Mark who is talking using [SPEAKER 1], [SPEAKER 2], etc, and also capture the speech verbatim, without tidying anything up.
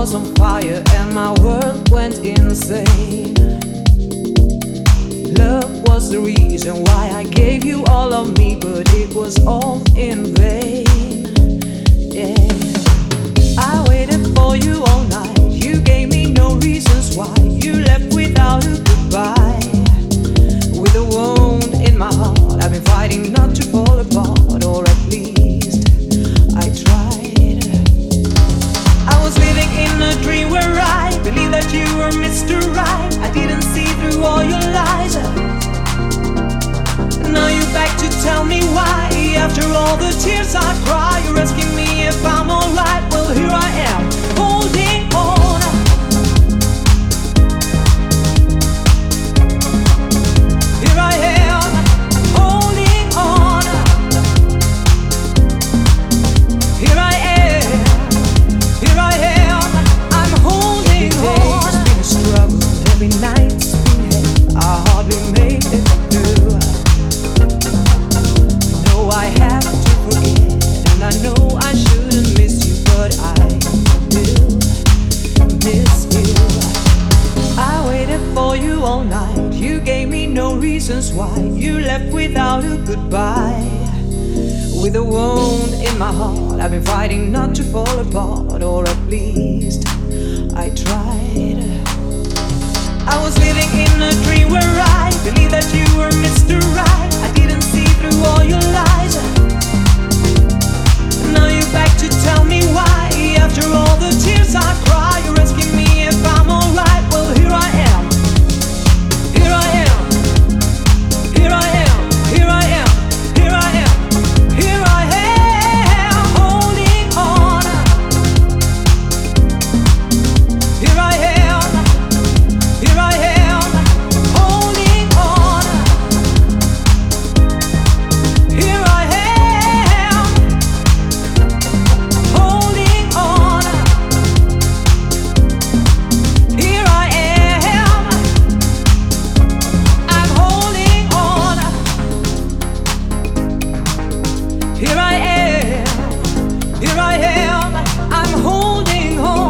[SPEAKER 1] was on fire and my world went insane. Love was the reason why I gave you all of me, but it was all in vain. Yeah. I waited for you all night. You gave me no reasons why. You left without a goodbye. With a wound in my heart, I've been fighting not to fall apart, or at least I tried. I was living in a dream where I believed that you were Mister Right. I didn't see through all your lies. Now you're back to tell me why. After all the tears I cry, you're asking me if I'm alright. Well, here I am, holding on. Here I am, holding on. Here I am, here I am, I'm holding on. Every day's been a struggle, every night's been hell. I hardly made it through. No, I have to forget, and I know I shouldn't miss you, but I do miss you. I waited for you all night. You gave me no reasons why. You left without a goodbye. With a wound in my heart, I've been fighting not to fall apart, or at least I tried. I was living in a dream where I believed that you were Mister Right. I didn't see through all your lies. Now you're back to tell me why. After all the tears I cry, you're asking me if I'm alright. Well, here I am, here I am, here I am, here I am, here I am, here I am, holding on. Here I am, here I am, holding on. Here I am, holding on. Here I am, I'm holding on. Here I am, here I am, I'm holding on.